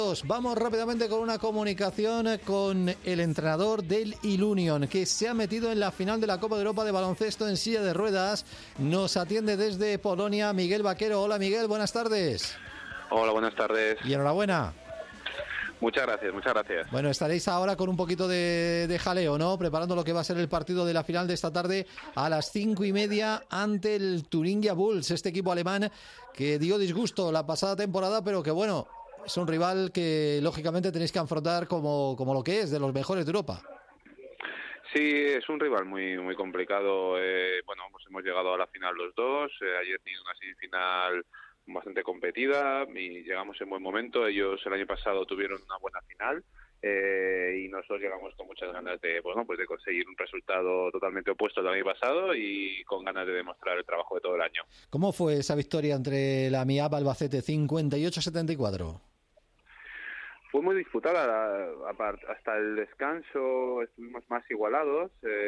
Vamos rápidamente con una comunicación con el entrenador del Ilunion, que se ha metido en la final de la Copa de Europa de baloncesto en silla de ruedas. Nos atiende desde Polonia Miguel Vaquero. Hola Miguel, buenas tardes. Hola, buenas tardes. Y enhorabuena. Muchas gracias, muchas gracias. Bueno, estaréis ahora con un poquito de jaleo, ¿no? Preparando lo que va a ser el partido de la final de esta tarde a las 5:30 ante el Thuringia Bulls, este equipo alemán que dio disgusto la pasada temporada, pero que bueno, es un rival que lógicamente tenéis que afrontar como lo que es, de los mejores de Europa. Sí, es un rival muy complicado. Bueno, pues hemos llegado a la final los dos. Ayer tuvimos una semifinal bastante competida y llegamos en buen momento. Ellos el año pasado tuvieron una buena final y nosotros llegamos con muchas ganas de conseguir un resultado totalmente opuesto al año pasado y con ganas de demostrar el trabajo de todo el año. ¿Cómo fue esa victoria entre la MIAB Albacete 58-74? Fue muy disputada hasta el descanso, estuvimos más igualados,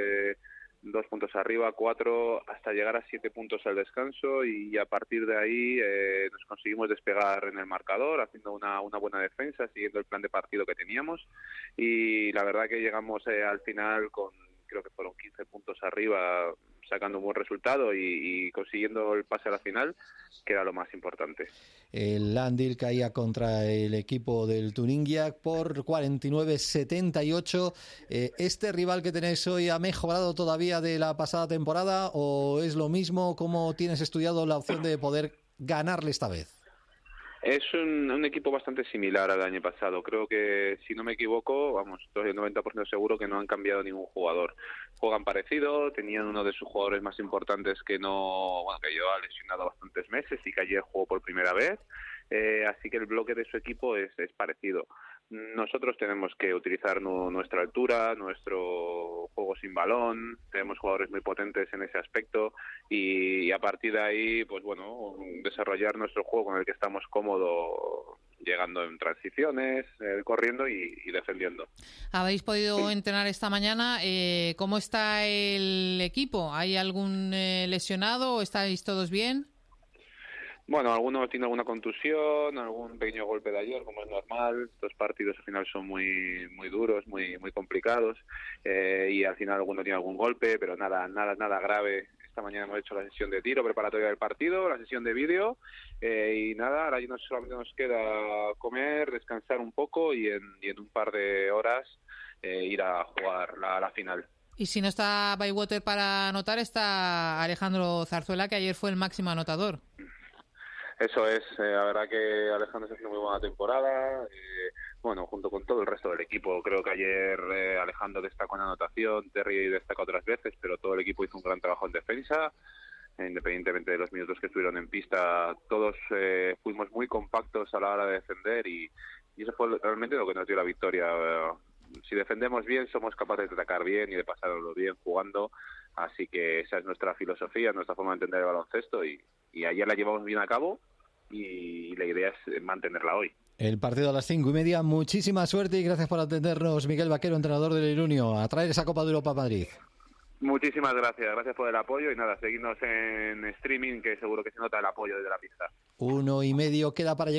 2 puntos arriba, 4, hasta llegar a 7 puntos al descanso, y a partir de ahí nos conseguimos despegar en el marcador, haciendo una buena defensa, siguiendo el plan de partido que teníamos, y la verdad que llegamos al final creo que fueron 15 puntos arriba, sacando un buen resultado y consiguiendo el pase a la final, que era lo más importante. El Landil caía contra el equipo del Thuringia por 49-78. ¿Este rival que tenéis hoy ha mejorado todavía de la pasada temporada o es lo mismo? ¿Cómo tienes estudiado la opción de poder ganarle esta vez? Es un equipo bastante similar al año pasado. Creo que, si no me equivoco, estoy el 90% seguro que no han cambiado ningún jugador. Juegan parecido, tenían uno de sus jugadores más importantes que llevaba lesionado bastantes meses y que ayer jugó por primera vez. Así que el bloque de su equipo es parecido. Nosotros tenemos que utilizar nuestra altura, nuestro juego sin balón, tenemos jugadores muy potentes en ese aspecto y a partir de ahí, desarrollar nuestro juego con el que estamos cómodos, llegando en transiciones, corriendo y defendiendo. ¿Habéis podido entrenar esta mañana? ¿Cómo está el equipo? ¿Hay algún lesionado o estáis todos bien? Bueno, algunos tienen alguna contusión, algún pequeño golpe de ayer, como es normal. Estos partidos al final son muy duros, muy complicados, y al final alguno tiene algún golpe, pero nada grave. Esta mañana hemos hecho la sesión de tiro preparatoria del partido, la sesión de vídeo, y nada, ahora solamente nos queda comer, descansar un poco y en un par de horas ir a jugar la final. Y si no está Bywater para anotar, está Alejandro Zarzuela, que ayer fue el máximo anotador. Eso es, la verdad que Alejandro se ha hecho muy buena temporada, junto con todo el resto del equipo. Creo que ayer Alejandro destacó en anotación, Terry destacó otras veces, pero todo el equipo hizo un gran trabajo en defensa, independientemente de los minutos que estuvieron en pista. Todos fuimos muy compactos a la hora de defender y eso fue realmente lo que nos dio la victoria. Si defendemos bien, somos capaces de atacar bien y de pasarlo bien jugando, así que esa es nuestra filosofía, nuestra forma de entender el baloncesto y ayer la llevamos bien a cabo y la idea es mantenerla hoy. El partido a las 5:30. Muchísima suerte y gracias por atendernos, Miguel Vaquero, entrenador del Ilunion, a traer esa Copa de Europa a Madrid. Muchísimas gracias por el apoyo y nada, seguidnos en streaming, que seguro que se nota el apoyo desde la pista. 1:30 queda para llegar.